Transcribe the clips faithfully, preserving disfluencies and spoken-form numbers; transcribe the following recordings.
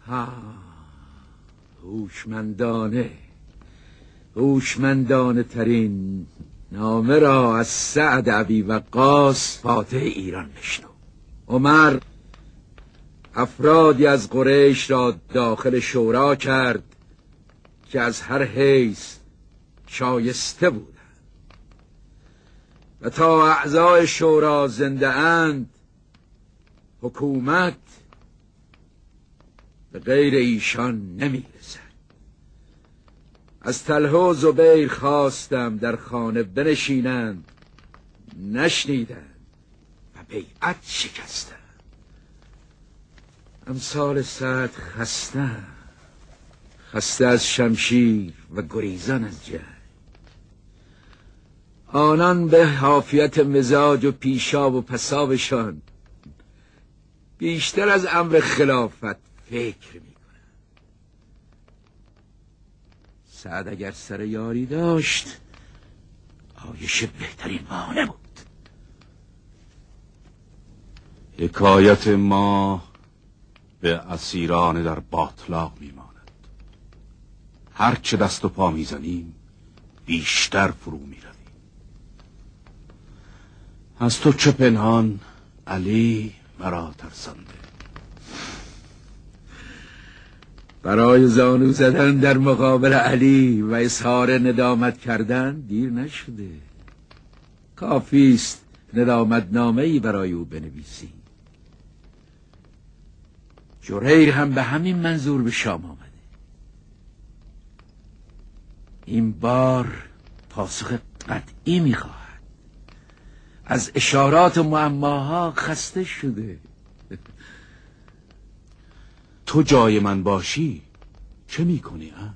ها هوشمندانه هوشمندانه ترین نامه را از سعد ابی وقاص فاتح ایران بشنو. عمر افرادی از قریش را داخل شورا کرد که از هر حیث شایسته بودند و تا اعضای شورا زنده اند حکومت به غیر ایشان نمیرسد. از طلحه و زبیر خواستم در خانه بنشینند، نشنیدند و بیعت شکستند. امثال سعد خسته خسته از شمشیر و گریزان از جنگ. آنان به حافیت مزاج و پیشاب و پسابشان بیشتر از امر خلافت فکر می کنند. سعد اگر سر یاری داشت عایشه بهترین مانع بود. حکایت ما به اسیران در باطلاق می ماند. هر چه دست و پا می زنیم بیشتر فرو می رویم. از تو چه پنهان علی مرا ترسانده. برای زانو زدن در مقابل علی و اظهار ندامت کردن دیر نشده. کافی است ندامت نامه‌ای برای او بنویسی. جریر هم به همین منظور به شام آمده. این بار پاسخ قطعی میخواهد. از اشارات و معماها خسته شده. تو جای من باشی چه میکنی امر؟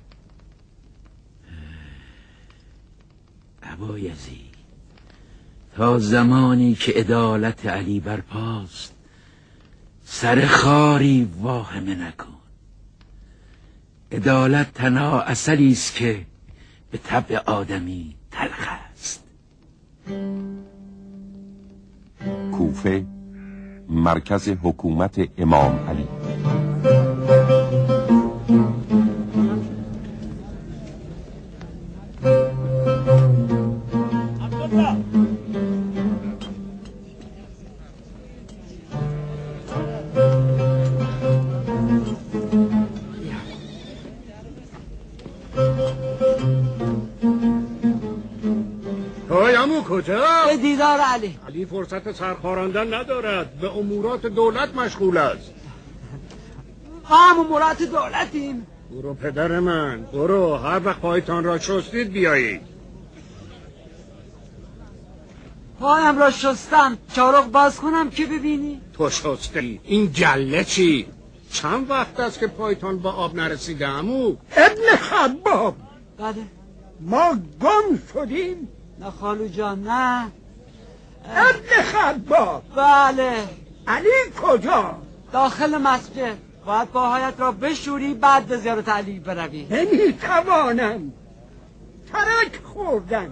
ابایزید، تا زمانی که عدالت علی برپاست سر خاری واهمه نکن. عدالت تنها عسلی است که به طبع آدمی تلخ است. کوفه، مرکز حکومت امام علی. کجا؟ به دیدار علی. علی فرصت سرخاراندن ندارد، به امورات دولت مشغول است. ما هم امورات دولتیم. برو پدر من، برو. هر وقت پایتان را شستید بیایید. پایم را شستم، چارق باز کنم که ببینی. تو شستی؟ این گله چی؟ چند وقت است که پایتان با آب نرسیده عمو؟ ابن خباب، بله ما گم شدیم. نه خالو جان نه. ابن خباب، بله. علی کجا؟ داخل مسجد. باید پاهایت را بشوری بعد به زیارت علی بروی. نمیتوانم، ترک خوردم.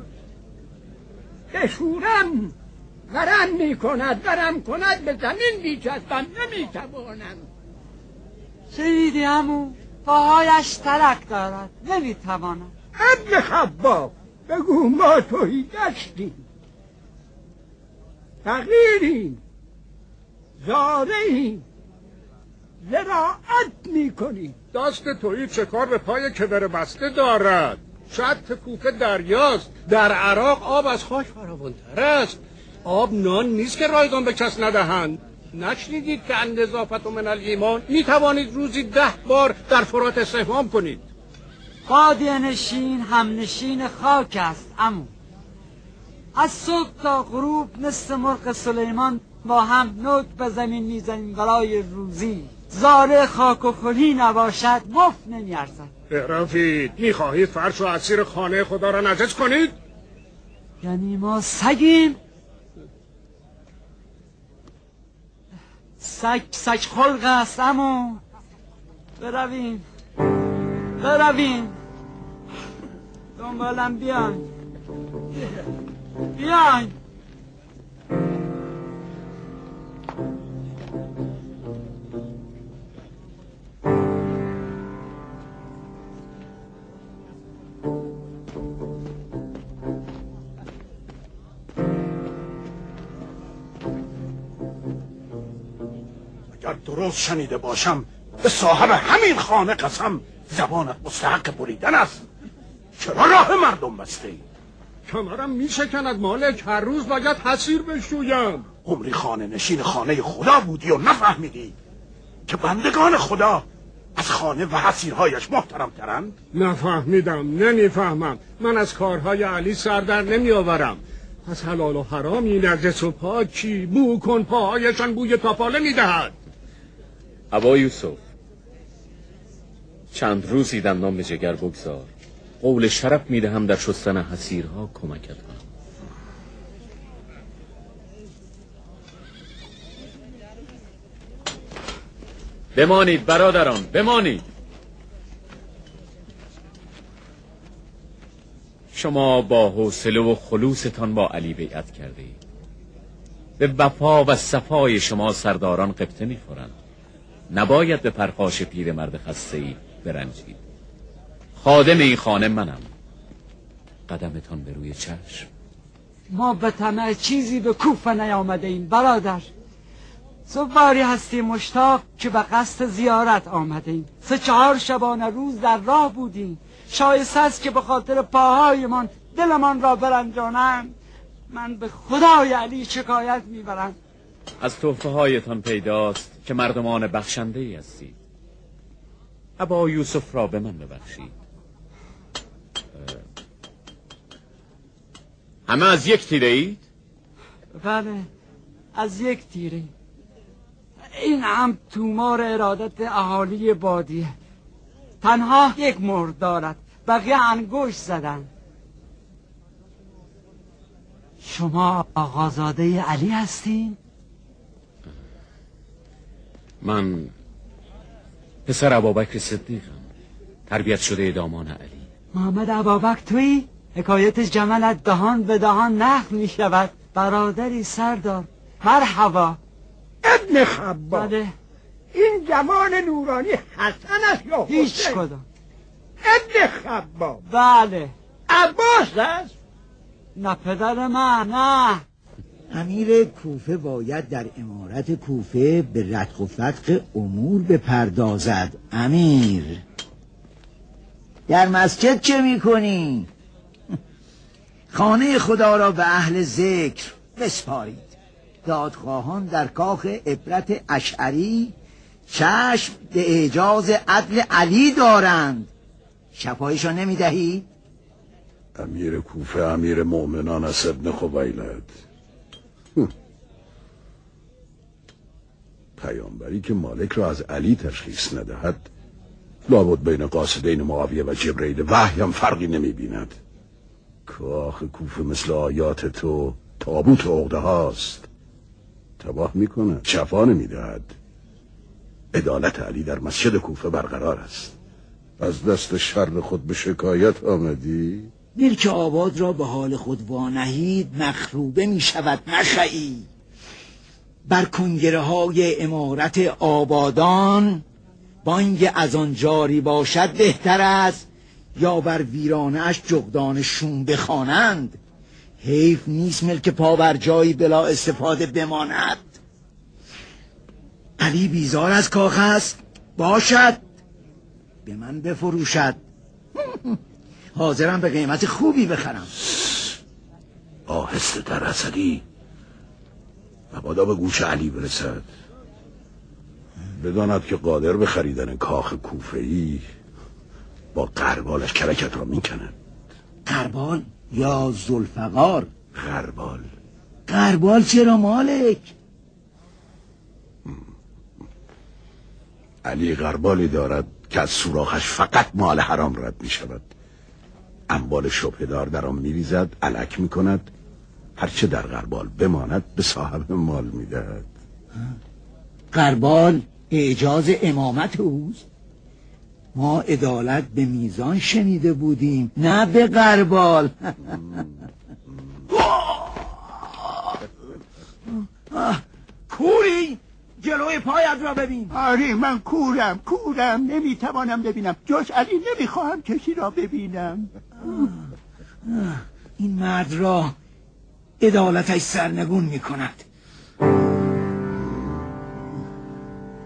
بشورم ورم میکند، ورم کند به زمین میچسبم، نمیتوانم. شنیدی عمو؟ پاهایش ترک دارد، نمیتوانم. ابن خباب، بگو ما تویی دشتیم، فقیریم، زارهیم، زراعت میکنیم. دست تویی چه کار به پای کدر بسته دارد؟ شط کوفه دریاست. در عراق آب از خاک فراوان‌تر است. آب نان نیست که رایگان به کس ندهند. نشنیدید که النظافت من الایمان؟ می توانید روزی ده بار در فرات استحمام کنید. بادیه نشین هم نشین خاک است عمو. از صبح تا غروب مثل مرغ سلیمان با هم نوک به زمین میزنیم برای روزی. زاره خاک و خلی نباشد مفت نمیارزد. برافید، میخواهید فرش و اسیر خانه خدا را نجس کنید؟ یعنی ما سگیم؟ سگ سگ خلق است عمو. برویم برویم، دنبالم بیاین بیاین. اگر درست شنیده باشم به صاحب همین خانه قسم زبانت مستحق بریدن است. چرا راه مردم بسته ای؟ کمرم میشکند مالک، هر روز باید حسیر بشویم. عمری خانه نشین خانه خدا بودی و نفهمیدی که بندگان خدا از خانه و حسیرهایش محترم ترند؟ نفهمیدم، نمیفهمم. من از کارهای علی سر در نمی آورم. از حلال و حرامی، نجس و پاکی، بو کن پاهایشان بوی تاپاله میدهد. ابا یوسف، چند روزی دندان به جگر بگذار. قول شرف میدهم در شستن حسیرها کمکت کنم. بمانید برادران، بمانید. شما با حوصله و خلوصتان با علی بیعت کرده اید. به وفا و صفای شما سرداران قبطه میخورند. نباید به پرخاش پیرمرد خسته‌ای برنجید. خادم این خانه منم. قدمتان به روی چشم. ما به طمع چیزی به کوفه نیامده ایم برادر. سواری هستی مشتاق که به قصد زیارت آمده ایم. سه چهار شبانه روز در راه بودیم. شایسته است که به خاطر پاهایمان دلمان را برنجانند. من به خدای علی شکایت میبرم. از تحفه هایتان پیداست که مردمان بخشنده ای هستید. ابا یوسف را به من ببخشید. همه از یک تیره اید؟ بله، از یک تیره. این هم تومار ارادت اهالی بادیه. تنها یک مرد دارد، بقیه انگشت زدن. شما آقازاده علی هستین؟ من پسر ابابکر صدیقم، تربیت شده دامان علی. محمد ابابکر تویی؟ حکایت جملت دهان به دهان نقل می شود. برادری سردار، مرحبا. ابن خبا، بله. این جوان نورانی حسن است یا حسین؟ هیچ کدام. ابن خبا. بله. عباس است؟ نه پدر من، نه. امیر کوفه باید در امارت کوفه به ردخ و فتق امور بپردازد. امیر در مسجد چه میکنی؟ خانه خدا را به اهل ذکر بسپارید. دادخواهان در کاخ عبرت اشعری چشم به اعجاز عدل علی دارند. شفایشان نمی دهید؟ امیر کوفه امیر مؤمنان است ابن خویلد. پیامبری که مالک را از علی تشخیص ندهد لابد بین قاصدین معاویه و جبرئیل وحی هم فرقی نمی بیند. کاخ کوفه مثل آیات تو تابوت عقده هاست. تباه می کند، شفا نمی دهد. عدالت علی در مسجد کوفه برقرار است. از دست شر خود به شکایت آمدی؟ ملک آباد را به حال خود وانهید مخروبه می شود نخعی. بر کنگره های امارت آبادان بانگ از آن جاری باشد بهتر است یا بر ویرانش جغدان شوم بخوانند. حیف نیست ملک پا بر جایی بلا استفاده بماند. علی بیزار از کاخ است؟ باشد به من بفروشد. حاضرم به قیمت خوبی بخرم. آهسته تر حسدی، مبادا به گوش علی برسد. بداند که قادر به خریدن کاخ کوفه‌ای با قربالش کرکت را میکند. قربال یا ذوالفقار؟ قربال. قربال چرا مالک؟ علی قربالی دارد که از سوراخش فقط مال حرام رد می شود. اموال شبهدار در آن می ریزد، الک می کند، هرچه در قربال بماند به صاحب مال می دهد. قربال اعجاز امامت اوست؟ ما عدالت به میزان شنیده بودیم، نه به قربال. کوری جلوی پایت را ببین. آره من کورم کورم نمیتوانم ببینم، جز علی نمیخواهم کسی را ببینم. این مرد را عدالتش سرنگون میکند.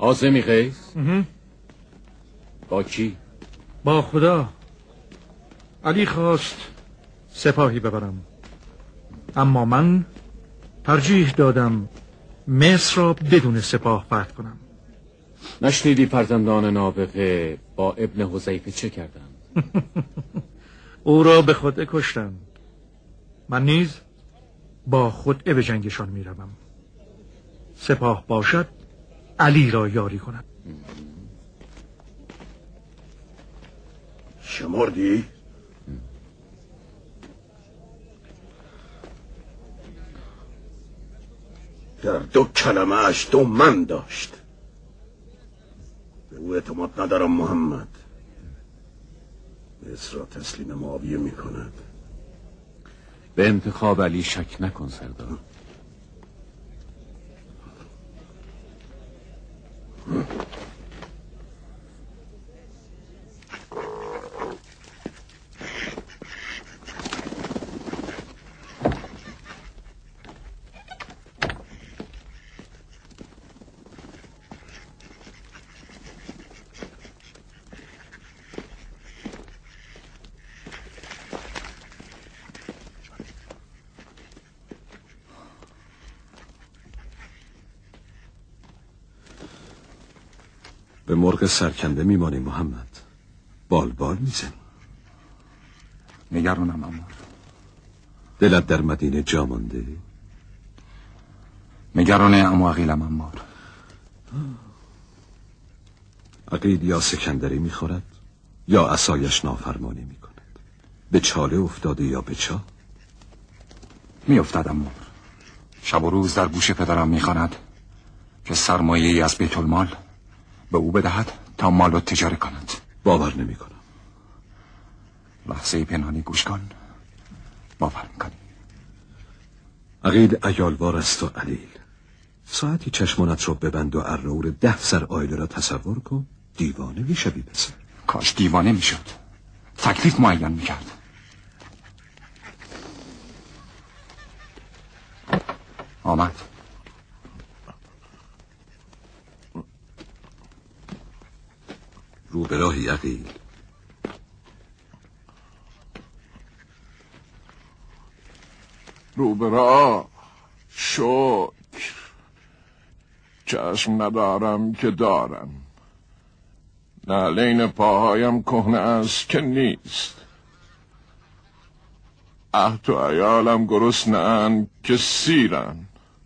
عازمی قیس؟ با کی؟ با خدا. علی خواست سپاهی ببرم، اما من ترجیح دادم مصر را بدون سپاه فتح کنم. نشنیدی فرزندان نابغه با ابن حذیفه چه کردند؟ او را به خود کشتند. من نیز با خود به جنگشان می روم. سپاه باشد علی را یاری کند. شمردی؟ در دو کلمه اش دو من داشت. به او اعتماد ندارم محمد. مصر را تسلیم معاویه می کند. به انتخاب علی شک نکن سردار. به مرغ سرکنده میمانی محمد. بال بال میزنی. نگرانم اما دلت در مدینه جا مانده؟ نگرانه اما عقیلم امار. عقیل یا سکندری میخورد یا عصایش نافرمانی میکند. به چاله افتاده یا به چاه؟ میافتد امار. شب و روز در گوش پدرم میخواند که سرمایه‌ای از بیت المال به او بدهد تا مال و تجاره کند. باور نمی کنم. لحظه پنهانی گوش کن، باور میکنی. عقیل عیالوار است و علیل. ساعتی چشمانت رو ببند و ارنور ده سر آیله را تصور کن، دیوانه میشوی بسر. کاش دیوانه میشد، تکلیف معین میکرد. آمد. رو به راهی عقیل. رو به راه. شکر. چشم ندارم که دارم. نعلین پاهایم کهنه است که نیست. عهد و عیالم گرسنه‌اند که سیرن.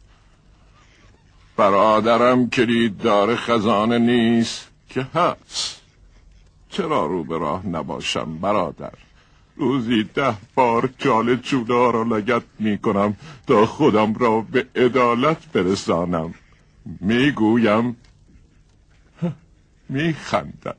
برادرم کلیددار خزانه نیست که هست. چرا رو به راه نباشم برادر؟ روزی ده بار چاله چولا را لگد می کنم تا خودم را به عدالت برسانم. می گویم می خندد.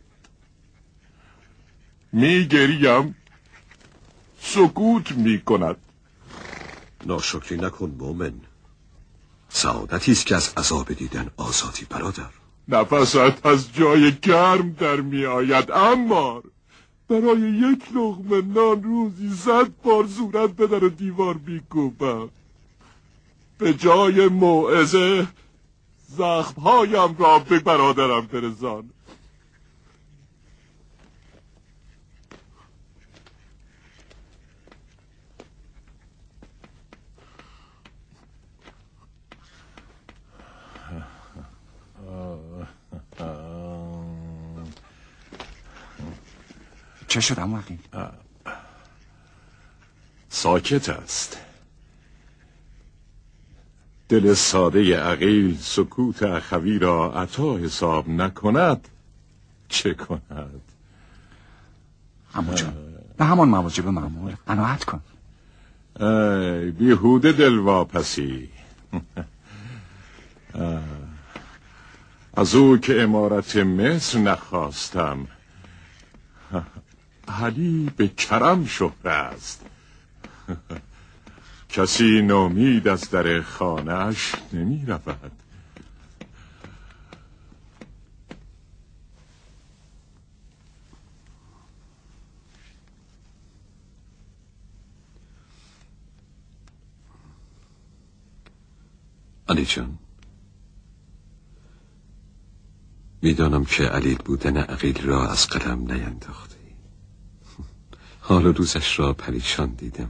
می گریم سکوت می کند. ناشکری نکن مومن. سعادتی است که از عذاب دیدن آزادی برادر. نفست از جای گرم در می آید امار. برای یک لقمه نان روزی صد بار صورت به در دیوار میکوبم. به جای موعظه زخمهایم را به برادرم برسان. چه شدم وقتی؟ ساکت است. دل ساده عقیل سکوت اخوی را عطا حساب نکند چه کند؟ عمو جان به همان مواجب معمول قناعت کن. ای بیهوده دلواپسی. از او که امارت مصر نخواستم. علی به کرم شهره است. کسی نومید از در خانه‌اش نمی رود. علی جان، میدانم که علیل بودن عقیل را از قلم نینداختی. حال و روزش را پریشان دیدم.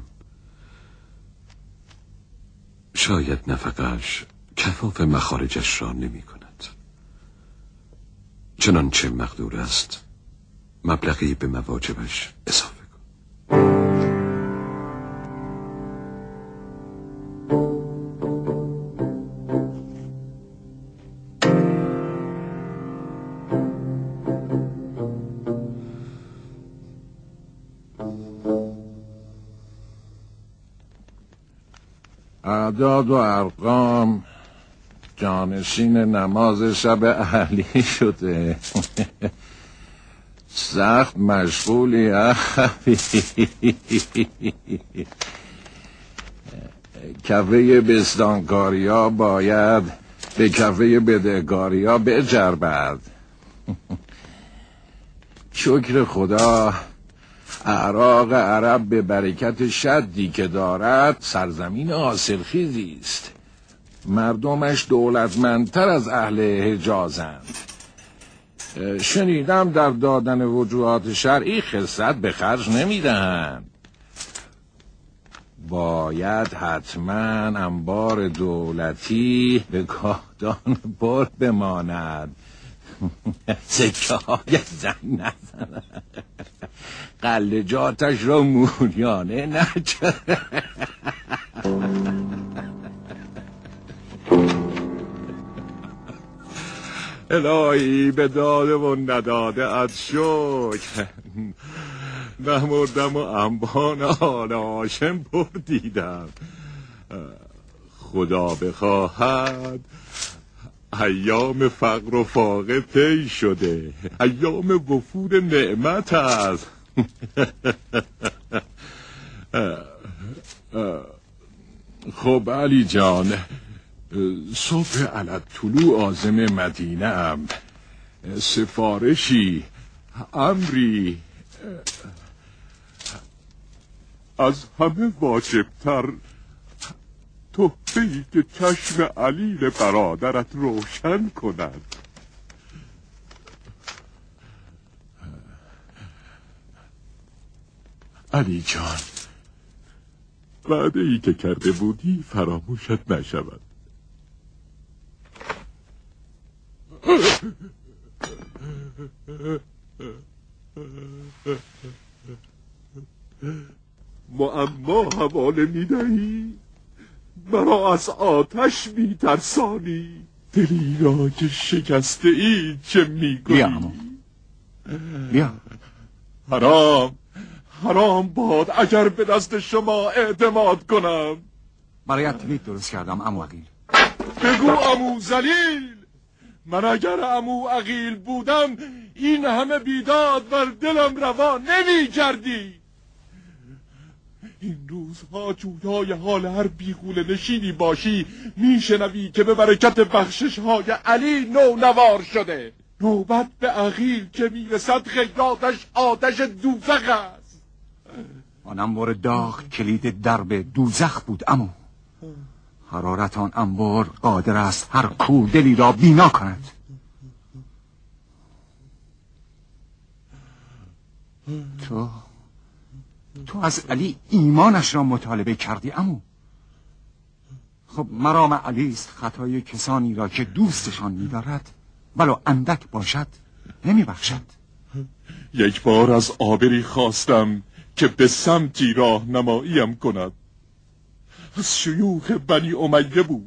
شاید نفقش کفاف مخارجش را نمی کند. چنانچه مقدور است مبلغی به مواجبش اضافه کن. اعداد و ارقام جانشین نماز شب اهلی شده. سخت مشغولی اخوی. کفه بستانکاریا باید به کفه بدهکاریا بجربد. شکر خدا اعراق عرب به برکت شدی که دارد سرزمین حاصلخیزی است. مردمش دولتمندتر از اهل حجازند. شنیدم در دادن وجوهات شرعی خست به خرج نمیدهند. باید حتما انبار دولتی به کاهدان پر بماند. سکه های زن نزنه، قلجاتش را موریانه نچه. الهی به داده و نداده از شکر نمردم و انبان آل هاشم پر دیدم. خدا بخواهد ایام فقر و فاقه طی شده، ایام وفور نعمت است. خب علی جان، صبح علت طلوع عازم مدینه ام. سفارشی، امری، از همه واجبتر تحفه‌ای که چشم علیل برادرت روشن کند. علی جان، وعده ای که کرده بودی فراموشت نشود. معما حواله میدهی؟ مرا از آتش میترسانی؟ دلی را که شکسته ای چه میگویی؟ بیا بیا. حرام حرام باد اگر به دست شما اعتماد کنم. برایت تویت درست کردم عمو عقیل. بگو عمو ذلیل. من اگر عمو عقیل بودم این همه بیداد بر دلم روا نمی کردی. این روزها جویای حال هر بیغوله نشینی باشی میشنوی که به برکت بخشش های علی نو نوار شده. نوبت به عقیل که میرسد خیراتش آتش دوزخ است. آن انبار داغ کلید درب دوزخ بود عمو. حرارت آن انبار قادر است هر کوردلی را بینا کند. تو تو از علی ایمانش را مطالبه کردی عمو. خب مرام علی است خطای کسانی را که دوستشان می‌دارد ولو اندک باشد نمی‌بخشد. یک بار از عابری خواستم که به سمتی راهنماییم کند. از شیوخ بنی امیه بود.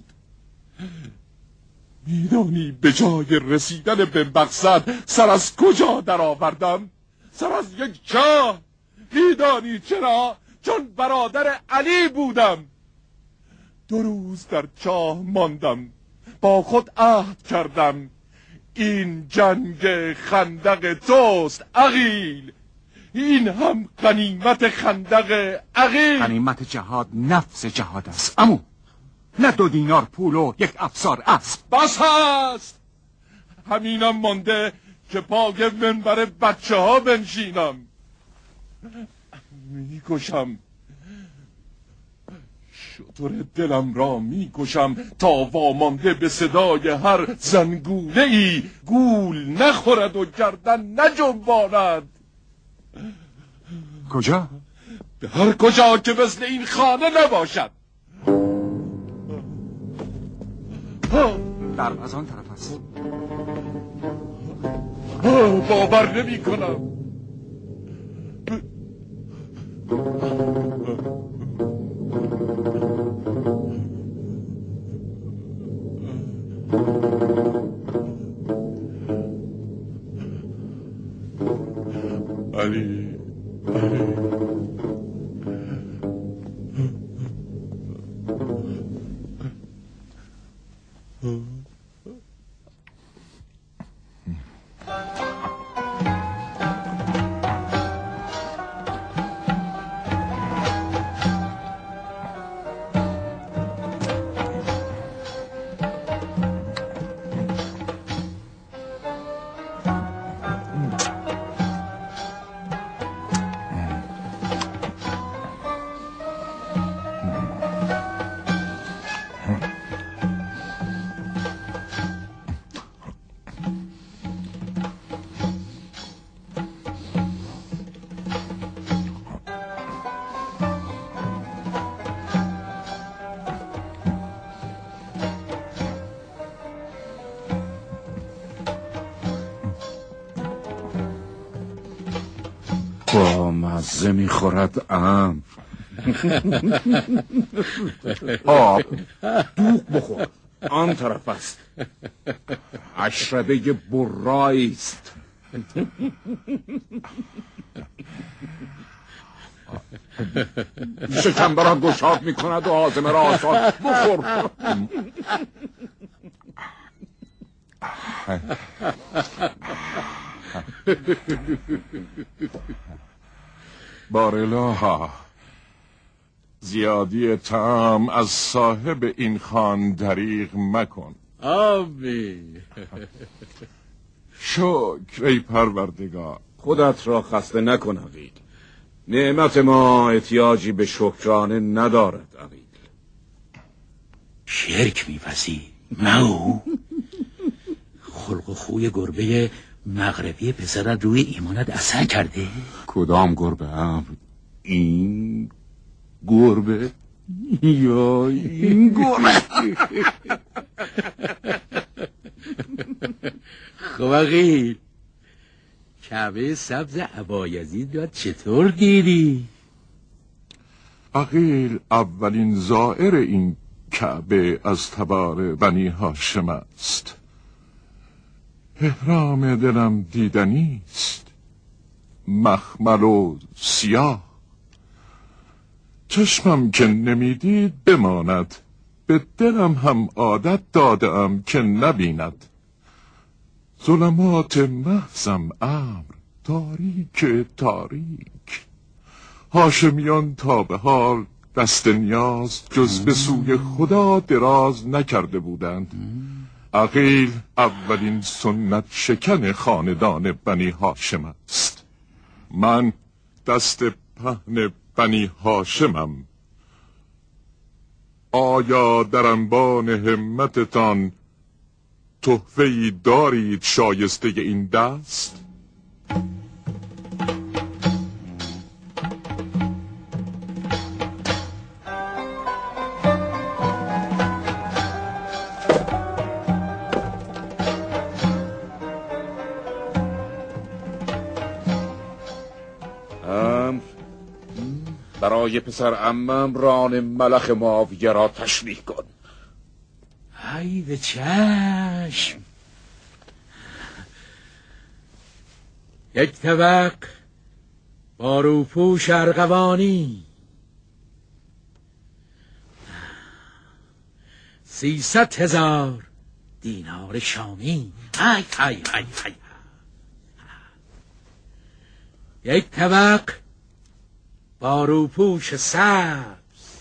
میدانی به جای رسیدن به مقصد سر از کجا در آوردم؟ سر از یک چاه. میدانی چرا؟ چون برادر علی بودم. دو روز در چاه ماندم. با خود عهد کردم این جنگ خندق توست عقیل. این هم غنیمت خندق عقیل. غنیمت جهاد نفس جهاد است عمو، نه دو دینار پول و یک افسار اسب. بس هست. همینم مانده که پای منبر بچه ها بنشینم. میکشم شتر دلم را می کشم تا وامانده به صدای هر زنگوله ای گول نخورد و گردن نجنباند. کجا؟ به هر کجا که مثل این خانه نباشد. در از آن طرف است. باور نمی کنم. علی با مزه میخورد ام. آب دوغ بخور، آن طرف است. اشربه برایی است. شکم را گشاد میکند و هاضمه را آسان. بخور. بارلا، زیادی طعم از صاحب این خان دریغ مکن. آمین. شکر ای پروردگار. خودت را خسته نکن عقیل. نعمت ما احتیاجی به شکرانه ندارد عقیل. شرک می‌پسی مو خلق و خوی گربه مغربی پسرت روی ایمانت اثر کرده؟ کدام گربه هم؟ این گربه یا این گربه؟ خب عقیل، کعبه سبز ابایزید را چطور دیدی؟ عقیل اولین زائر این کعبه از تبار بنی هاشم است. احرام دلم دیدنی است، مخمل و سیاه. چشمم که نمیدید بماند، به دلم هم عادت دادم که نبیند. ظلمات محضم امر تاریک تاریک. هاشمیان تا به حال دست نیاز جز به سوی خدا دراز نکرده بودند. عقیل اولین سنت شکن خاندان بنی هاشم است. من دست پهن بنی هاشمم. آیا در انبان همتتان تحفه‌ای دارید شایسته این دست؟ برای پسر عمم ران ملخ معاویه را تشریح کن. ای به چشم. یک طبق با روپوش ارغوانی، سیصد هزار دینار شامی. های های های های. یک طبق با روپوش سبز،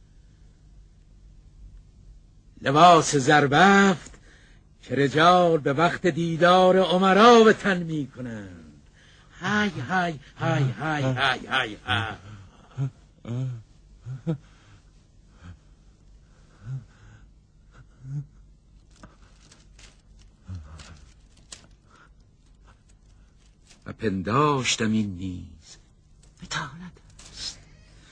لباس زربفت که رجال به وقت دیدار امرا به تن می کنند. های های های های های های های. و پنداشتم این نیز بتاند است،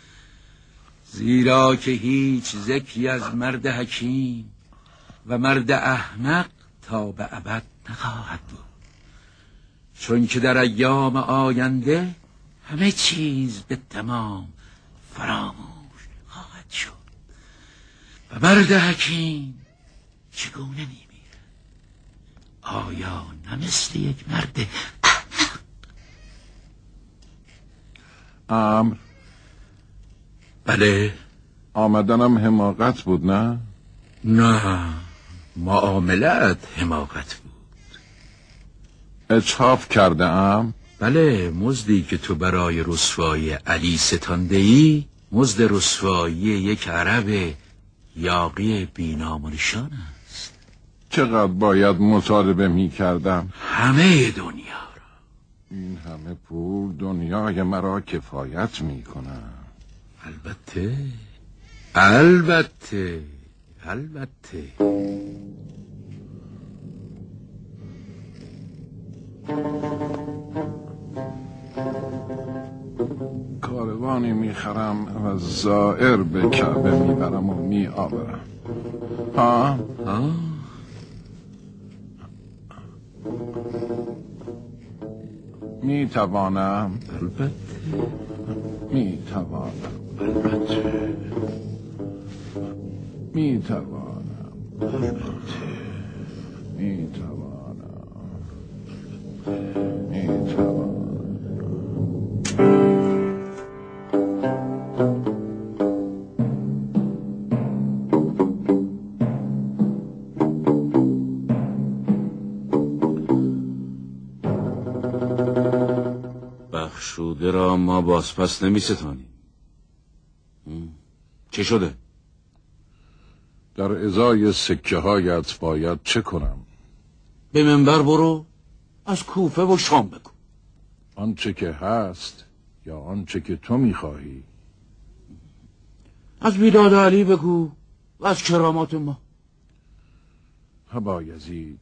زیرا که هیچ ذکری از مرد حکیم و مرد احمق تا به ابد نخواهد بود، چون که در ایام آینده همه چیز به تمام فراموش خواهد شد و مرد حکیم چگونه میمیره؟ آیا نه مثل یک مرد احمق؟ امر بله. آمدنم حماقت بود نه؟ نه، معاملت حماقت بود. اجحاف کرده ام؟ بله، مزدی که تو برای رسوایی علی ستانده ای مزد رسوایی یک عرب یاغی بینام و نشان است. چقدر باید مطالبه می کردم؟ همه دنیا را. این همه پول دنیای مرا کفایت می کنم. البته البته البته کاروانی میخرم و زائر به کعبه میبرم و میآورم. ها؟ ها؟ میتوانم؟ البته میتوانم. البته میتوانم. البته میتوانم. میتوانم. بخشوده را ما بازپس نمی ستانیم. چه شده؟ در ازای سکه هایت باید چه کنم؟ به منبر برو، از کوفه و شام بگو. آنچه که هست یا آنچه که تو میخواهی؟ از بیداد علی بگو و از کرامات ما. ابا یزید،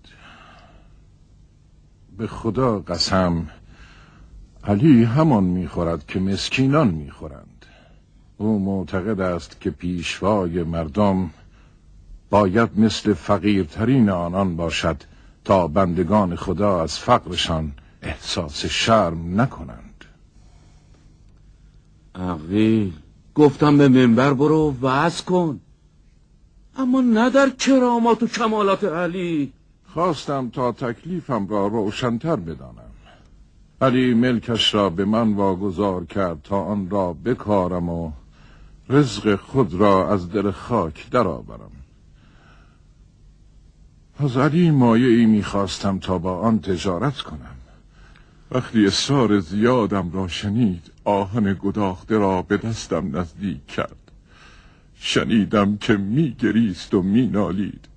به خدا قسم علی همان میخورد که مسکینان میخورند. او معتقد است که پیشوای مردم باید مثل فقیرترین آنان باشد تا بندگان خدا از فقرشان احساس شرم نکنند. عقیل، گفتم به منبر برو وعظ کن، اما نه در کرامات و کمالات علی. خواستم تا تکلیفم را روشن‌تر بدانم. علی ملکش را به من واگذار کرد تا آن را بکارم و رزق خود را از دل خاک درآورم. از علی مایه ای میخواستم تا با آن تجارت کنم. وقتی اصرار زیادم را شنید، آهن گداخته را به دستم نزدیک کرد. شنیدم که میگریست و مینالید.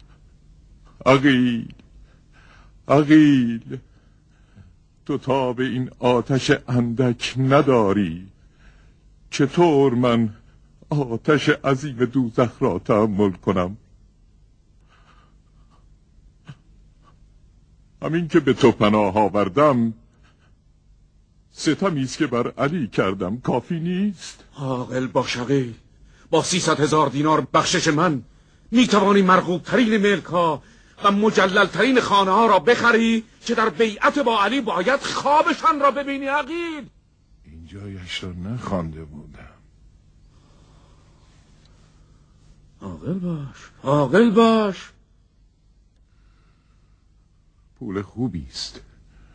عقیل، عقیل، تو تا به این آتش اندک نداری. چطور من آتش عظیم دوزخ را تحمل کنم؟ همین که به تو پناه آوردم ستمی است که بر علی کردم کافی نیست؟ عاقل باش عقیل، با سیصد هزار دینار بخشش من میتوانی مرغوب ترین ملک ها و مجلل ترین خانه ها را بخری که در بیعت با علی باید خوابشان را ببینی. عقیل، این جایش را نخوانده بودم. عاقل باش، عاقل باش. پول خوبی است،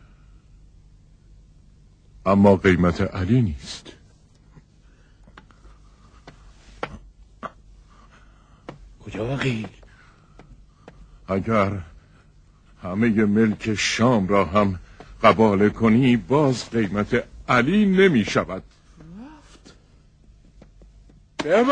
اما قیمت علی نیست. کجا عقیل؟ اگر همه ملک شام را هم قباله کنی باز قیمت علی نمی شود. رفت. بمان!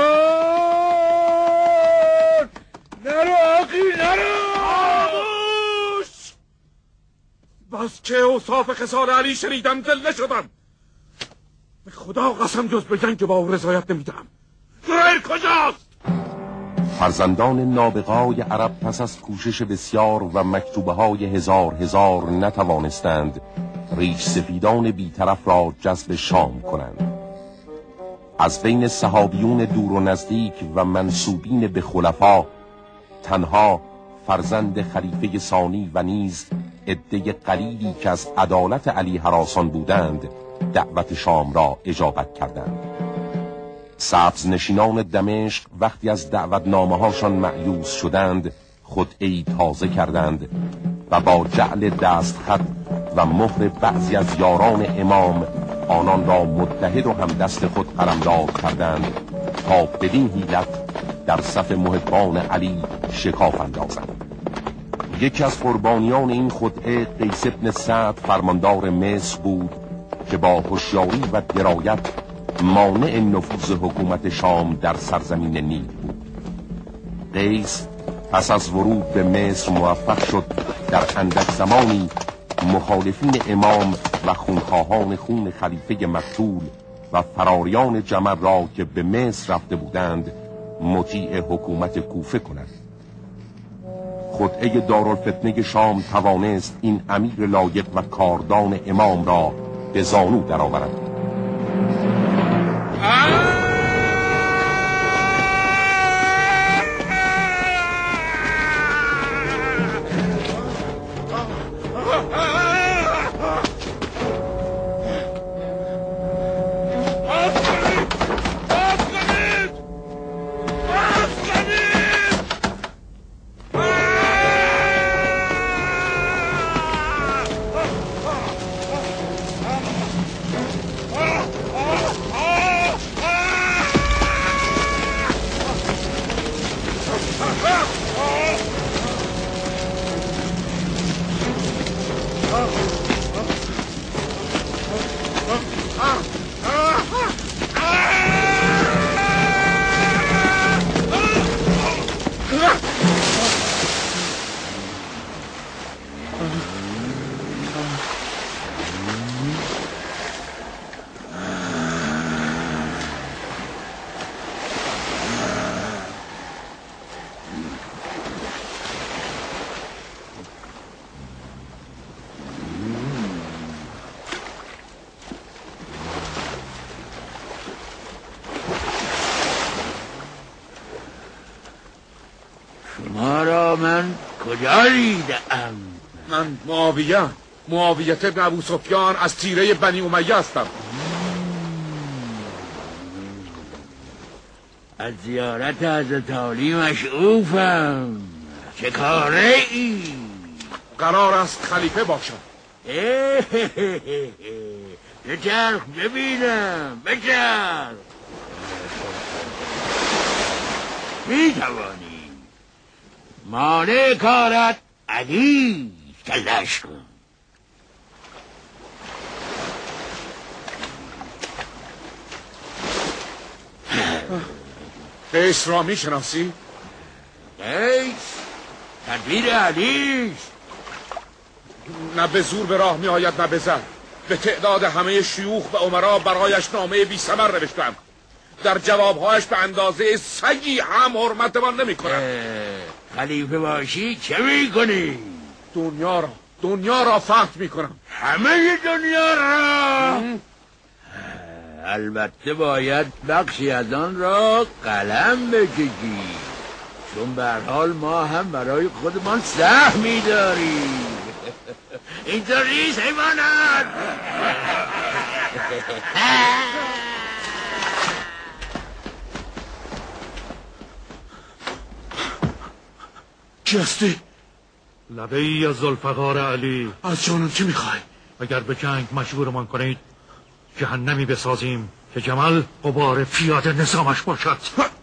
نرو عقیل، نرو! خاموش! بس که اوصاف خصال علی شنیدم دل نشدم. به خدا قسم جز به جنگ با او رضایت نمیدم. زهیر کجاست؟ فرزندان نابغای عرب پس از کوشش بسیار و مکتوبه های هزار هزار نتوانستند ریش سفیدان بیطرف را جذب شام کنند. از بین صحابیون دور و نزدیک و منسوبین به خلفا تنها فرزند خلیفه ثانی و نیز عده قلیلی که از عدالت علی هراسان بودند دعوت شام را اجابت کردند. سبز نشینان دمشق وقتی از دعوتنامه هاشان مأیوس شدند خطعه‌ای تازه کردند و با جعل دستخط و مهر بعضی از یاران امام آنان را متحد و همدست خود قلمداد کردند تا بدین حیلت در صف محبان علی شکاف اندازند. یکی از قربانیان این خدعه قیس بن سعد فرماندار مصر بود که با هوشیاری و درایت مانع نفوذ حکومت شام در سرزمین نیل بود. قیس پس از ورود به مصر موفق شد در اندک زمانی مخالفین امام و خونخواهان خون خلیفه مقتول و فراریان جمر را که به مصر رفته بودند مطیع حکومت کوفه کند. خطعه دارالفتنه شام توانست این امیر لایق و کاردان امام را به زانو درآورد. شما را من کجا دیدم؟ من معاویه معاویت ابن ابو سفیان از تیره بنی امیه هستم. از زیارت حضرت علی مشعوفم. چه کاره ای؟ قرار است خلیفه باشم. بچرخ ببینم، بچرخ. می توانی مانع کارت علی کلش کن. قیس را می شناسی؟ قیس تدبیر علیست. نه به زور به راه می آید نه به زر. به تعداد همه شیوخ و عمرا برایش نامه بی ثمر نوشتم. در جوابهایش به اندازه سگی هم حرمتمان نمی کنم. خلیفه باشی چه می کنی؟ دنیا را دنیا را فتح می کنم. همه دنیا را؟ البته باید بخشی از آن را قلم بکشی، چون به هر حال ما هم برای خودمان سهمی داریم. اینطوریست حیوانات. کی هستی؟ لبه ای از ذوالفقار علی. از جانم چی میخوای؟ اگر به جنگ مجبورمان کنید جهنمی بسازیم که جمل غبار پیاده نظامش باشد.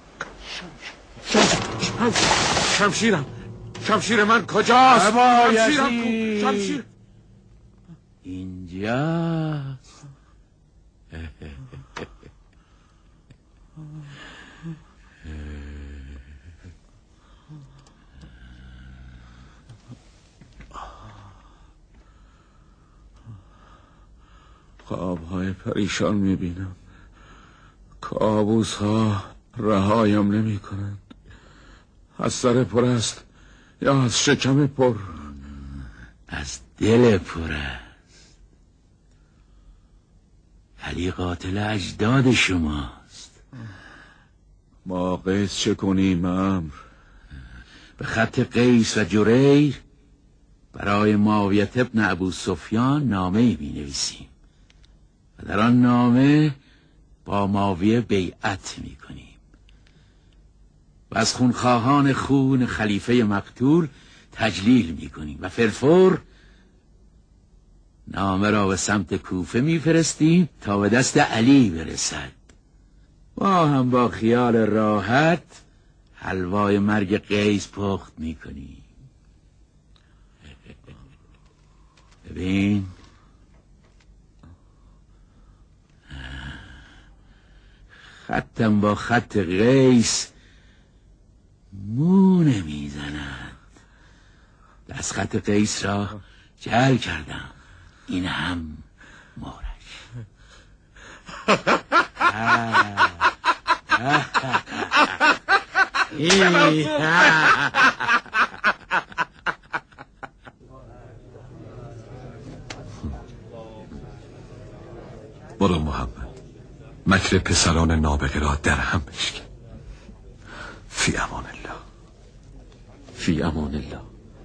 شم... شمشیرم شمشیر من کجاست؟ شمشیرم کو... شمشیر اینجاست. خوابهای پریشان میبینم. کابوس ها رهایم نمی کنند. از سر پر است یا از شکم پر؟ از دل پر است. علی قاتل اجداد شماست. ما قیس چه کنیم امر؟ به خط قیس و جریر برای معاویه ابن ابو سفیان نامه‌ای می‌نویسیم و در آن نامه با معاویه بیعت می‌کنیم و از خونخواهان خون خلیفه مقتول تجلیل می‌کنیم و فلفور نامه را به سمت کوفه می‌فرستیم تا به دست علی برسد. ما هم با خیال راحت حلوای مرگ قیس پخت می‌کنیم. ببین خطم با خط قیس مو نمیزند. دست خط قیس را جل کردم، این هم مارش. برو محمد، مکر پسران نابغه را در هم بشکن. فی امان الله. فی امان الله.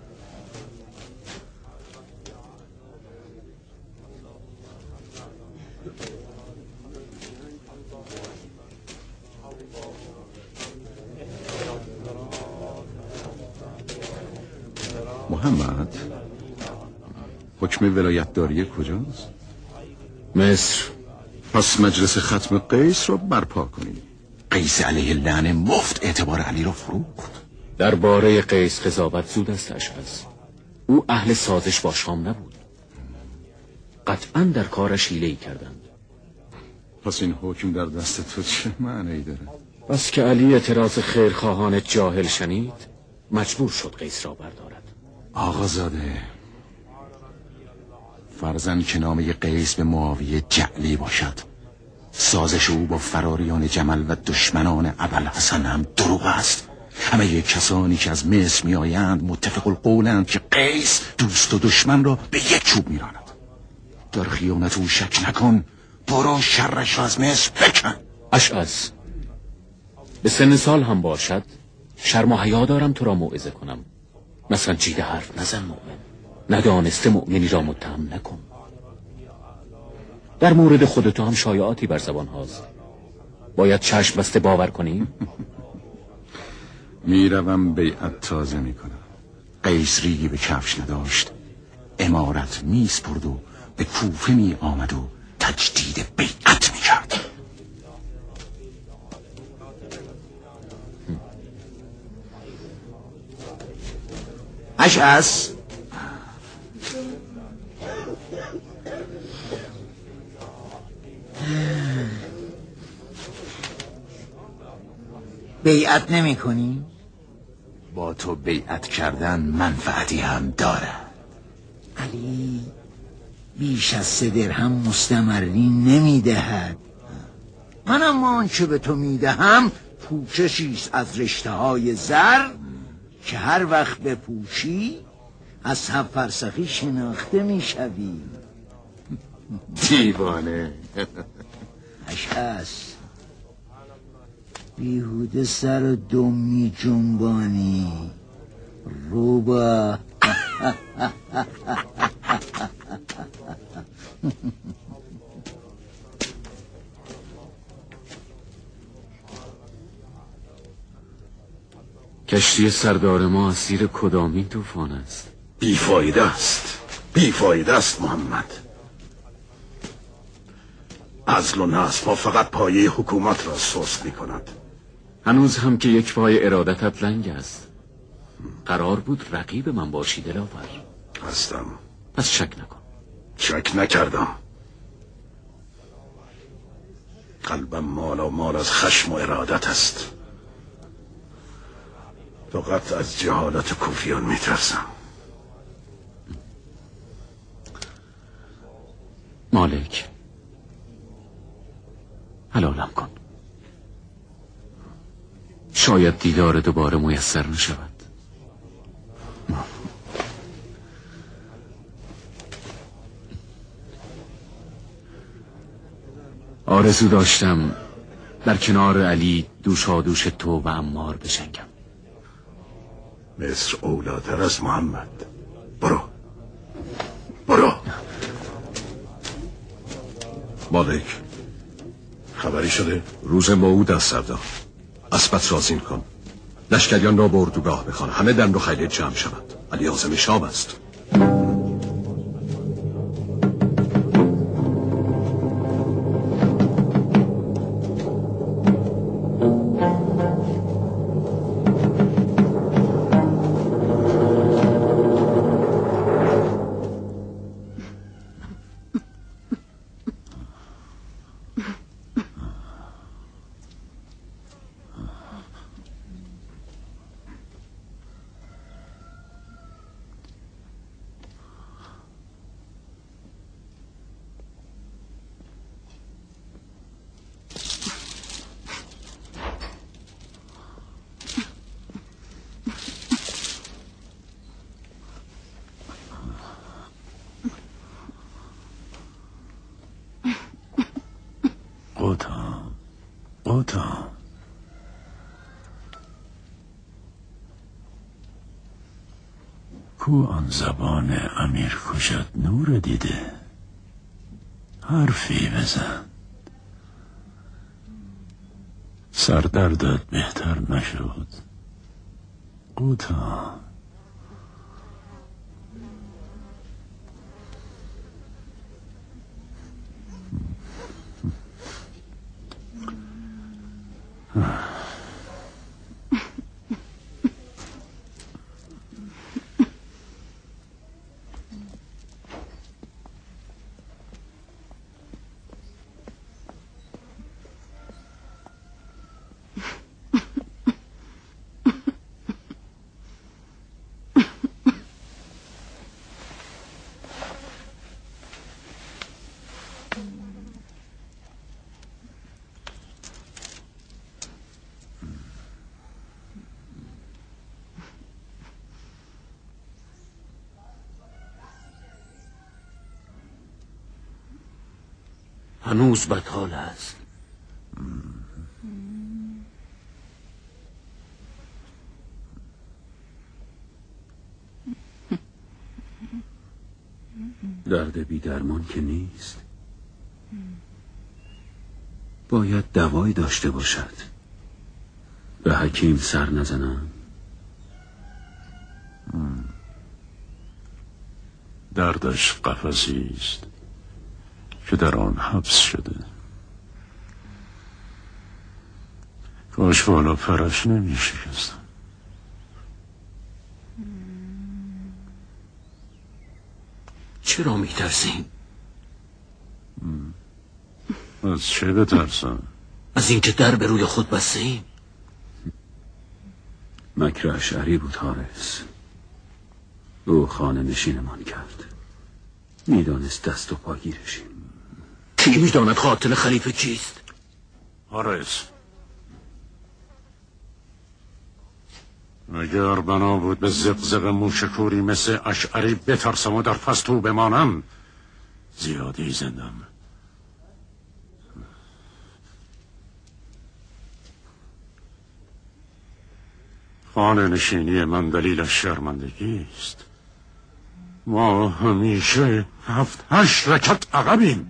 محمد، حکم ولایتداری کجاست؟ مصر. پس مجلس ختم قیس را برپا کنی. قیس علیه اللعنه مفت اعتبار علی را فروخت. درباره قیس قضاوت زود است اشعث. او اهل سازش با شام نبود. قطعا در کارش حیله‌ای کردند. پس این حکم در دست تو چه معنی داره؟ بس که علی اعتراض خیرخواهان جاهل شنید مجبور شد قیس را بردارد. آقازاده، فرضاً که نامه قیس به معاویه جعلی باشد، سازش او با فراریان جمل و دشمنان ابوالحسن هم دروغ است. همه کسانی که از مصر می آیند متفق القولند که قیس دوست و دشمن را به یک چوب می راند. در خیانت او شک نکن، برو شرش را از مصر بکن. اشعث، به سن سال هم باشد شرم و حیا دارم تو را موعظه کنم. مثلا جیده حرف نزن مؤمن، ندانسته مؤمنی را متهم نکن. در مورد خود تو هم شایعاتی بر زبان هاست، باید چشم بسته باور کنیم. میروم بیعت تازه میکنم. قیس ریگی به کفش نداشت، امارت میسپرد و به کوفه می آمد و تجدید بیعت میکرد. اشعث، بیعت نمی کنی؟ با تو بیعت کردن منفعتی هم داره. علی بیش از سه درهم مستمری نمی دهد. من اما آنچه به تو می دهم پوششیست از رشته های زر که هر وقت بپوشی از هفت فرسخی شناخته می شوی. دیوانه. اشعث، بیهوده سر و دم می جنبانی. روبا. کشتی سردار ما اسیر کدامین طوفان است؟ بیفایده است، بیفایده است محمد. عزل و نصب ما فقط پایه حکومت را سست می کند. هنوز هم که یک پای ارادتت لنگ است. قرار بود رقیب من باشی دلاور. هستم. پس شک نکن. شک نکردم. قلبم مال و مال از خشم و ارادت است. فقط از جهالت کوفیان می ترسم. مالک، حلالم کن. شاید دیدار دوباره میسر نشود. آرزو داشتم در کنار علی دوشادوش تو و عمار بجنگم. مصر اولاتر از محمد. برو برو. مالک، خبری شده؟ روز موعود از سردار. اسبت رازین کن، لشکریان را به اردوگاه بخوان، همه دم رو خیلی جمع شود. علی عازم شام است. قوتا قوتا کو آن زبان امیر کجت نور دیده؟ حرفی بزن. سردردت بهتر نشد قوتا؟ هنوز بدحال است. درد بی درمان که نیست، باید دوایی داشته باشد. به حکیم سر نزنم. دردش قفسی است که در آن حبس شده. کاش بالا پرش نمی شکستم. چرا می ترسیم؟ از چه بترسم؟ از اینکه در به روی خود بسته ایم. مکر اشعری بود حارس. او خانه نشینمان کرد. میدانست دست و پاگیرشیم. کی میداند قاتل خلیفه کیست؟ حارس، اگر بنا بود به زقزق موشکوری مثل اشعری بترسم و در پستو بمانم، زیادی زندم. خانه نشینی من دلیلش شرمندگی است. ما همیشه هفت هشت رکعت عقبیم.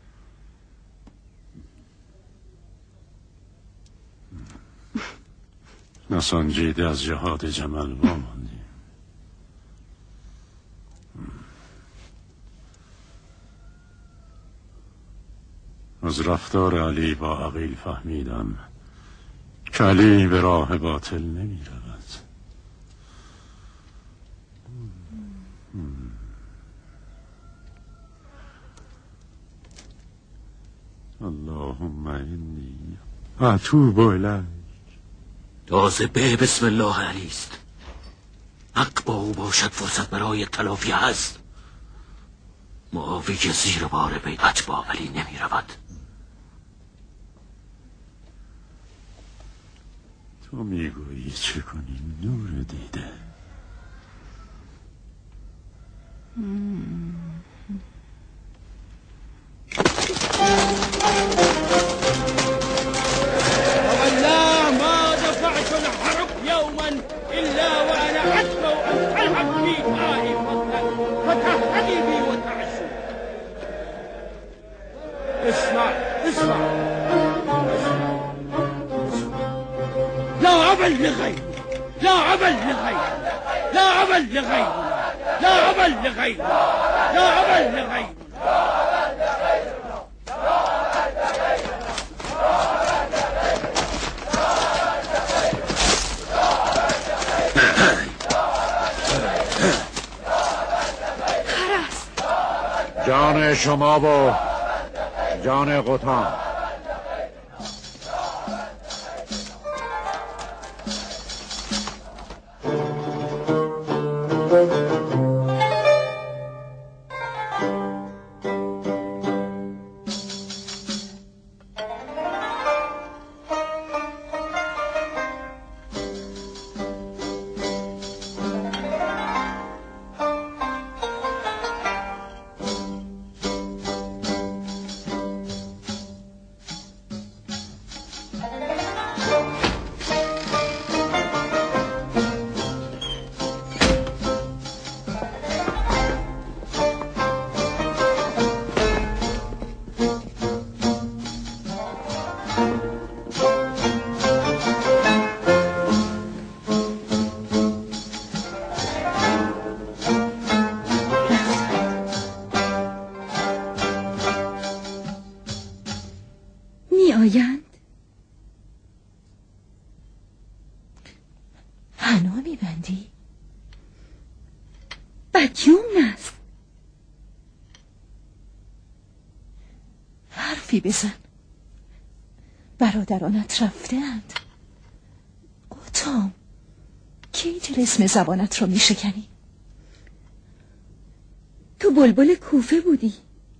نسنجیده از جهاد جمل واماندیم. از رفتار علی با عقیل فهمیدم که علی به راه باطل نمی رود. اللهم انی اتوب الیک. تازه به بسم الله علی است. حق با او باشد فرصت برای تلافی هست. معاویه زیر بار بیعت با علی نمی رود. تو میگویی چه کنیم نور دیده؟ Mm-hmm. عبل لغير لا عبل لغير لا عبل لغير لا عبل لغير لا عبل لغير جان شما و جان قطام. آیند حنا میبندی؟ بکیوم است. حرفی بزن. برادرانت رفته‌اند. قطام کی طلسم زبانت را میشکنی؟ تو بلبل کوفه بودی،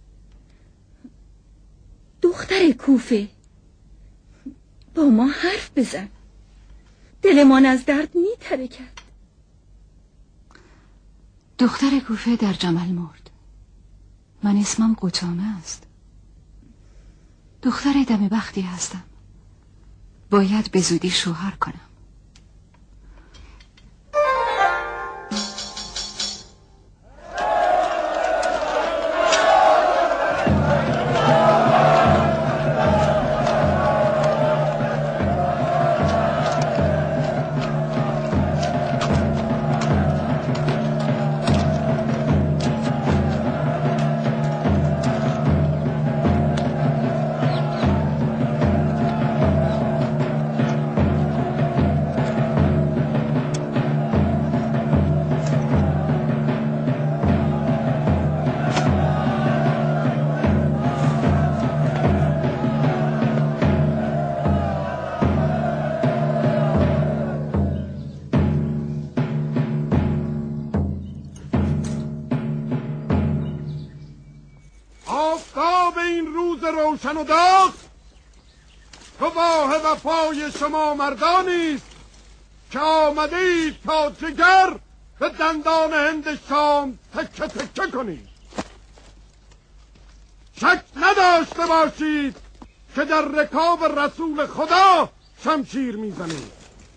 دختر کوفه. با ما حرف بزن، دلمان از درد میترکد. دختر کوفه در جمل مرد. من اسمم قطامه است. دختر دم بختی هستم. باید به زودی شوهر کنم. روشن و داغ گواه وفای شما مردانیست که آمده اید تا جگر به دندان هند شام تکه تکه کنید. شک نداشته باشید که در رکاب رسول خدا شمشیر میزنید.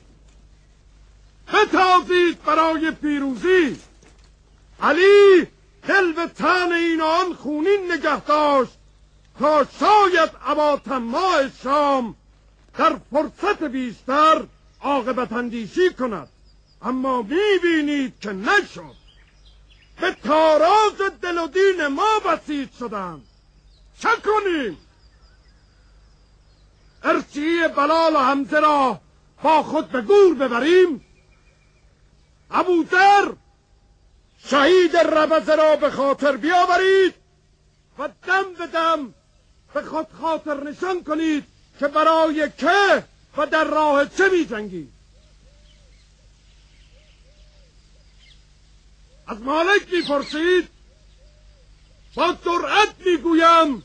بتازید برای پیروزی. علی دل به تن این آن خونین نگه داشت تا شاید ابا طماع شام در فرصت بیشتر عاقبت اندیشی کند، اما میبینید که نشد. به تاراج دل و دین ما بسیج شدند. چه کنیم؟ ارچی بلال و حمزه را با خود به گور ببریم؟ ابوذر شهید ربزه را به خاطر بیاورید و دم به دم به خود خاطر نشان کنید که برای که و در راه چه می جنگید. از مالک می پرسید، با جرأت می گویم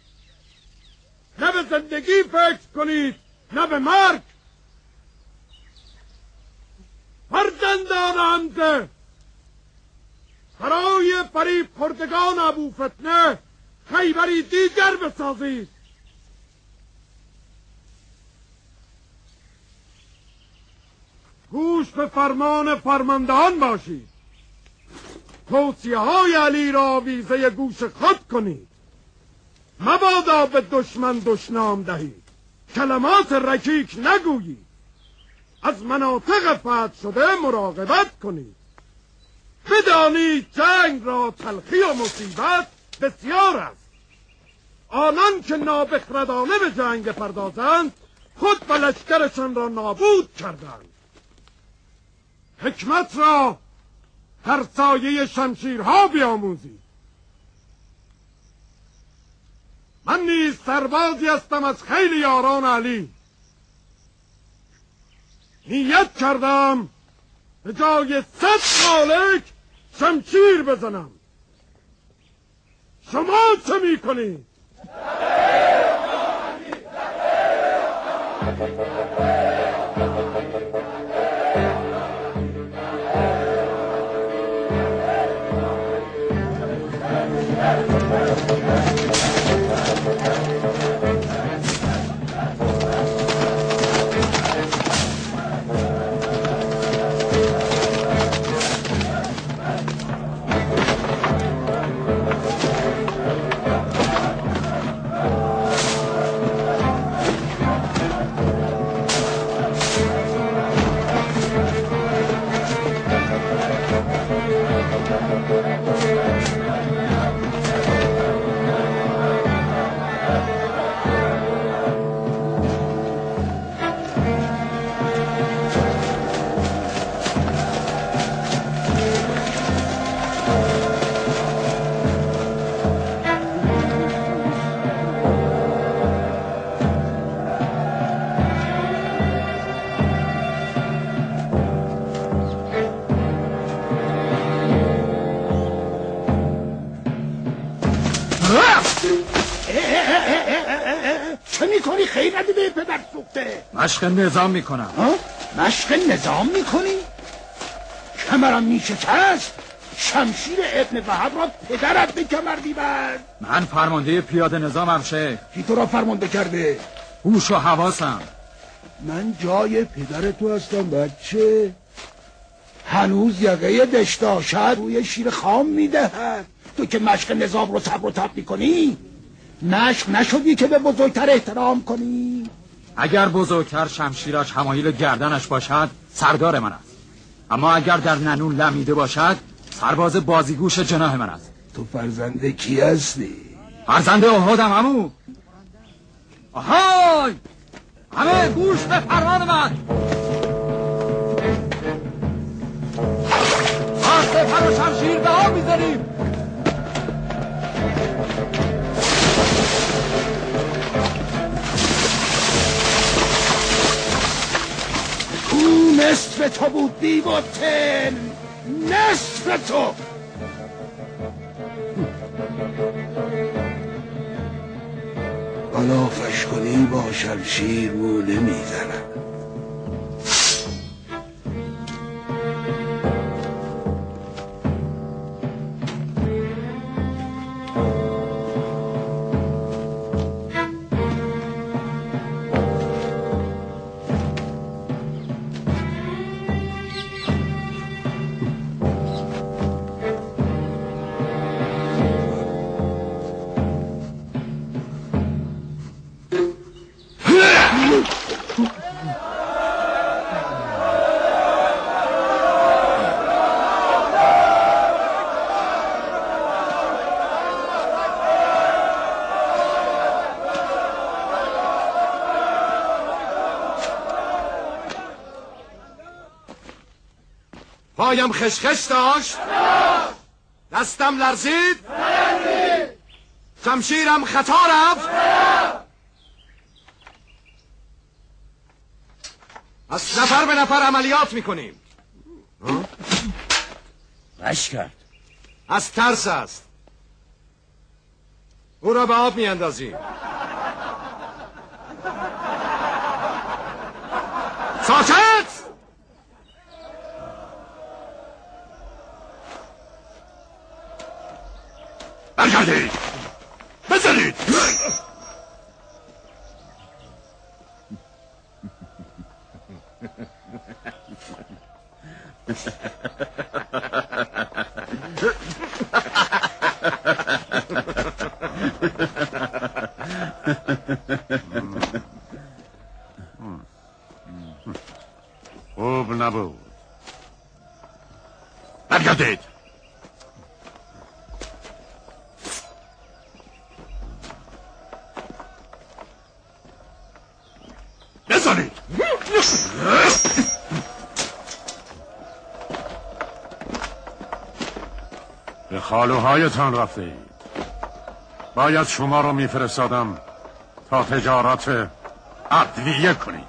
نه به زندگی فکر کنید نه به مرگ. فرزندان حمزه، برای فریب خوردگان ابوفتنه خیبری دیگر بسازید. گوش به فرمان فرماندهان باشید. توصیه های علی را ویزه گوش خود کنید. مبادا به دشمن دشنام دهید. کلمات رکیک نگویید. از مناطق فتح شده مراقبت کنید. بدانید جنگ را تلخی و مصیبت بسیار است. آنان که نابخردانه به جنگ بپردازند خود و لشکرشان را نابود کردند. حکمت را در سایه شمشیرها بیاموزید. من نیز سربازی هستم از خیل یاران علی. نیت کردم به جای صد مالک شمشیر بزنم. شما چه میکنید؟ چه میکنی خیرت به پدر سوخته؟ مشق نظام میکنم. مشق نظام میکنی؟ کمرم میشکست. شمشیر ابن وهب را پدرت به کمر میبند. من فرمانده پیاده نظامم شیخ. کی تو را فرمانده کرده؟ هوش و حواسم. من جای پدر تو هستم بچه. هنوز یقه دشتاشت روی شیر خام میدهد. تو که مشق نظام رو صبر و تاب میکنی؟ مشق نشدی که به بزرگتر احترام کنی؟ اگر بزرگتر شمشیرش همایل گردنش باشد سردار من است، اما اگر در ننون لمیده باشد سرباز بازیگوش جناح من است. تو فرزند کی هستی؟ فرزند احدم عمو. آهای همه گوش به فرمان من. ما سپر و شمشیر به آب میذاریم. نصف تو بود بیبوتن، نصف تو. غلافش کنی با شمشیر مو نمیزنم. پایم خشخش داشت، دستم لرزید، شمشیرم خطا رفت. از نفر به نفر عملیات میکنیم. رش کرد. از ترس است. او را به آب میاندازیم. ساکت! برگردید! بزنید! خوب نبود. برگردید. بزنید. به خالوهایتان رفته اید. باید شما رو میفرستادم تا تجارت ادویه کنید.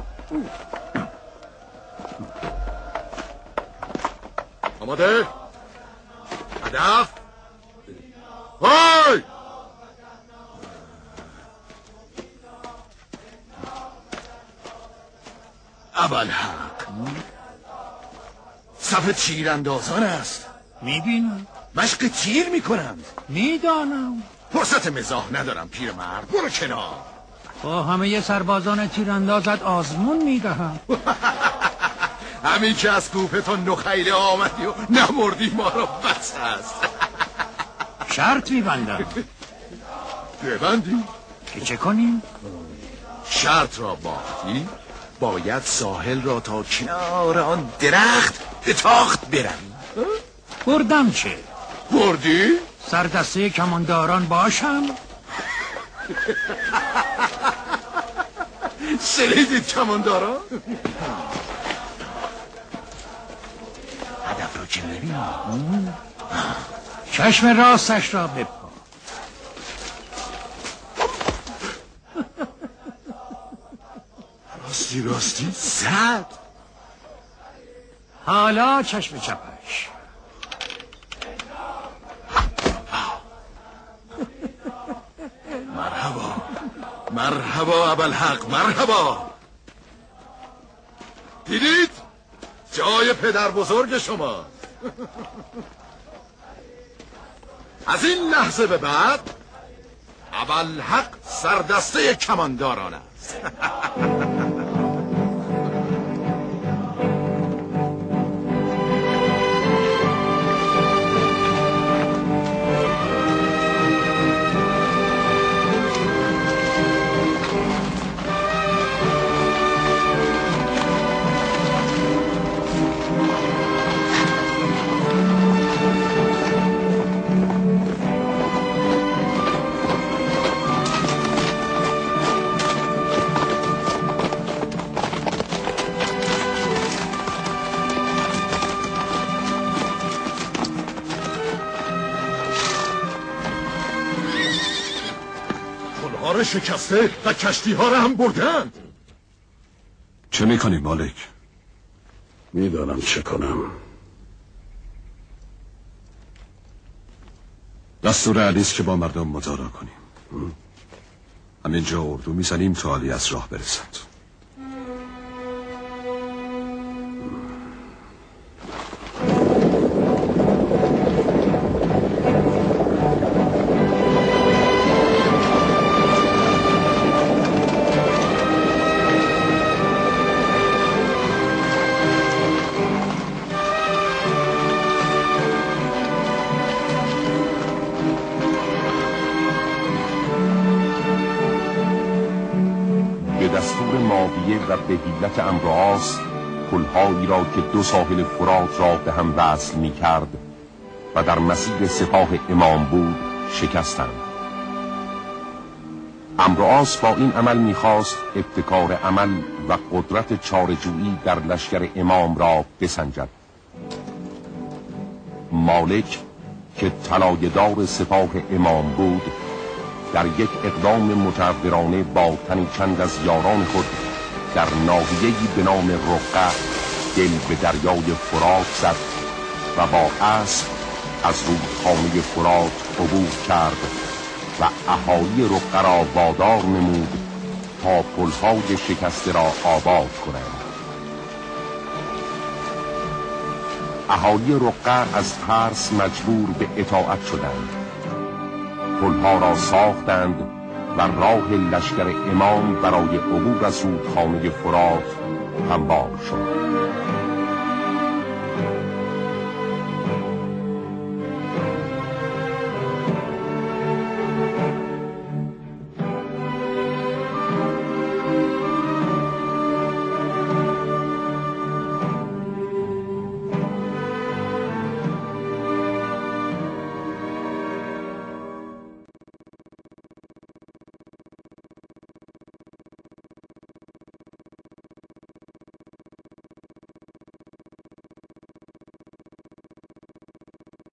آماده؟ هدف؟ های! ابوالحق صف تیراندازان است. میبینم. مشق تیر میکنند. میدانم. فرصت مزاح ندارم پیرمرد، برو کنار. با همه سربازان تیراندازت آزمون میدهم. همین که از کوفه تا نخیله آمدی و نمردی ما رو بس است. شرط میبندم. ببندی؟ که چه کنیم؟ شرط را باختی باید ساحل را تا کنار آن درخت به تاخت بروی. بردم چه؟ بردی؟ سردسته کمانداران باشم؟ شنیدید کمانداران؟ هدف را که نبینی؟ چشم راستش را بپا. راستی راستی زد. حالا چشم چپش. مرحبا مرحبا ابوالحق مرحبا. دیدید؟ جای پدر بزرگ شما. از این لحظه به بعد ابوالحق سردسته کمانداران است. شکسته و کشتی ها را هم بردند. چه میکنی مالک؟ میدانم چه کنم. دستور علیست که با مردم مدارا کنیم. همینجا اردو میزنیم تا علی از راه برسد. و به حیلت امرآس پل‌هایی را که دو ساحل فرات را به هم وصل می کرد و در مسیر سپاه امام بود شکستند. امرآس با این عمل می‌خواست ابتکار عمل و قدرت چاره‌جویی در لشکر امام را بسنجد. مالک که طلایه‌دار سپاه امام بود در یک اقدام متعورانه با تنی چند از یاران خود در ناحیه‌ای به نام رقه دل به دریای فرات زد و با اسب از رودخانه فرات عبور کرد و اهالی رقه را وادار نمود تا پل‌های شکسته را آباد کنند. اهالی رقه از ترس مجبور به اطاعت شدند. پل‌ها را ساختند و راه لشکر امام برای عبور از رودخانه فرات هموار شد.